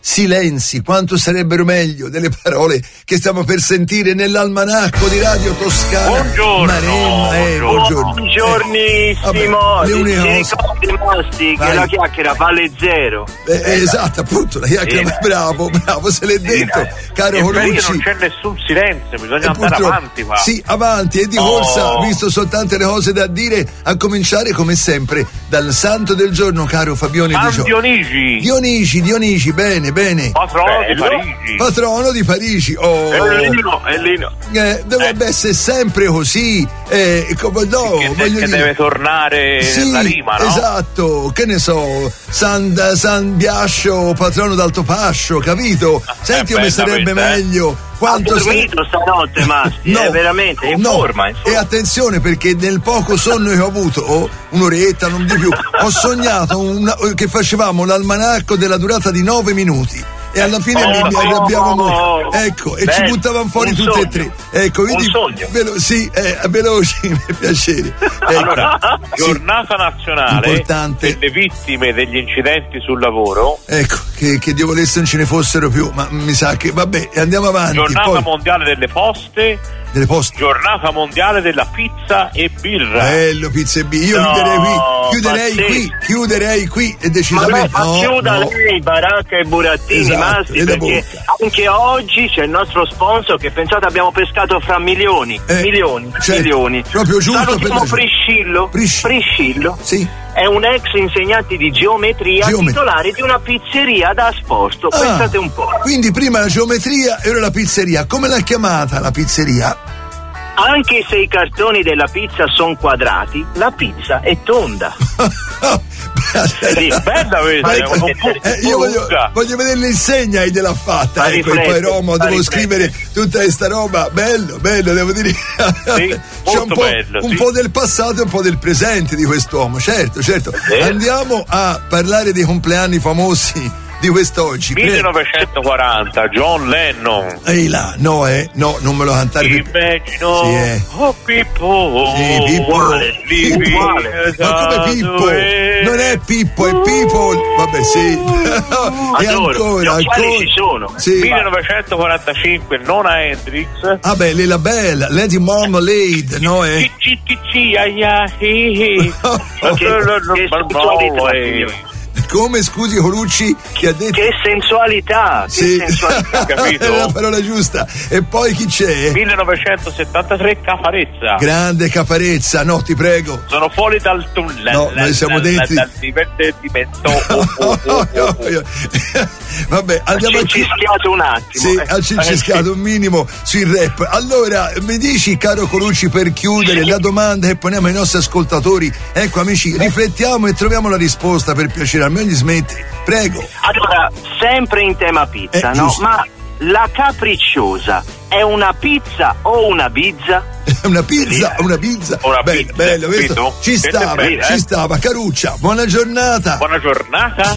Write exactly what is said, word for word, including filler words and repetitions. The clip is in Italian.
silenzi, quanto sarebbero meglio delle parole che stiamo per sentire nell'almanacco di Radio Toscana. Buongiorno. Maremma, eh, buongiorno. Buongiornissimo. Eh, ti uniche ti ricordi, Masti, che la chiacchiera vale zero. Eh, eh, esatto, appunto, la chiacchiera, Sì. bravo, bravo, se l'è detto, caro E per io Colucci. non c'è nessun silenzio, bisogna E andare purtroppo- avanti qua. Sì, avanti e di Oh. corsa, visto soltanto le cose da dire, a cominciare come sempre dal santo del giorno, caro Fabione San Di Gio- Dionigi, Dionigi, Dionigi, bene, bene. patrono di Bello. Parigi. Patrono di Parigi. Oh. È Lino, è Lino. Eh, dovrebbe essere sempre così. Eh, come no, che, voglio che dire. deve tornare Sì, la rima, no? esatto, che ne so, San, San Biascio, patrono d'Altopascio, capito? Senti come bella sarebbe questa, eh. meglio. Ha Quanto dormito stanotte, Masti, No, è veramente in no. forma, in forma. E attenzione, perché nel poco sonno che ho avuto, oh, un'oretta, non di più, ho sognato una- che facevamo l'almanacco della durata di nove minuti. E alla fine mi, mi arrabbiamo molto. Ecco, e ci Bello, buttavamo fuori un tutte sogno. e tre. Ecco, quindi Un sogno. velo- sì, eh, veloci, per piacere. Ecco. Allora, Sì. giornata nazionale Importante. delle vittime degli incidenti sul lavoro, Ecco, che, che Dio volesse non ce ne fossero più, ma mi sa che vabbè, andiamo avanti. giornata Poi, mondiale delle poste, delle poste. giornata mondiale della pizza e birra. Bello, pizza e B. Io No, chiuderei qui, chiuderei pazzesco. qui, chiuderei qui e Ma, decisamente ma no, chiuda no. lei Baracca e Burattini, Esatto, Masti, e la perché anche oggi c'è il nostro sponsor che pensate abbiamo pescato fra milioni, Eh, milioni, cioè, milioni. proprio giusto per Salutiamo la- Priscillo. Prisci- Priscillo. Sì. È un ex insegnante di geometria, Geometria. titolare di una pizzeria da asporto. Ah, Pensate un po'. Quindi prima la geometria e ora la pizzeria. Come l'ha chiamata la pizzeria? Anche se i cartoni della pizza sono quadrati, la pizza è tonda. Sì, bella questa, Ma è ecco, un po' eh, io voglio, lunga. voglio vedere l'insegna e gliel'ha fatta. Fa Ecco, e poi riflettere, Roma, fa devo riflettere. scrivere tutta questa roba. Bello, bello, devo dire. C'è molto un, po', bello, un sì. po' del passato e un po' del presente di quest'uomo. Certo, certo. Vero. Andiamo a parlare dei compleanni famosi di quest'oggi. Pre- millenovecentoquaranta, John Lennon. Ehi là, no, eh, no, non me lo cantare. per- Immagino, Sì, eh. oh Pippo, Sì, Pippo. Uguale, living uguale. Ma come Pippo? away. Non è Pippo, è People. Vabbè, sì. e Adoro, gli ancora, occhiali ancora. ci sono. Sì. millenovecentoquarantacinque, Nona Hendrix. Ah beh, Lila Bella, Lady Marmalade, no eh? Ci ci ci ai ai, hi, hi. Che- che sensualità, signore. Come, scusi Colucci, che ha detto... Che sensualità, che Sì, sensualità. capito? è la parola giusta. E poi chi c'è? millenovecentosettantatré, Caparezza. Grande Caparezza, no, ti prego. Sono fuori dal tunnel. No, noi siamo dal- dentro. Dal divertimento. Oh, oh, oh, oh, oh. Vabbè, andiamo a Ci cischiato un attimo. Sì, eh. ha cincischiato un minimo sui rap. Allora, mi dici, caro Colucci, per chiudere la domanda che poniamo ai nostri ascoltatori. Ecco, amici, riflettiamo e troviamo la risposta, per piacere, almeno gli smetti. Prego. Allora, sempre in tema pizza, Eh, no? giusto. Ma la capricciosa è una pizza o una bizza? Una pizza, una pizza. Una bello, pizza, bello, questo capito? ci Questo è stava, bello, ci eh? stava. Caruccia, buona giornata. Buona giornata.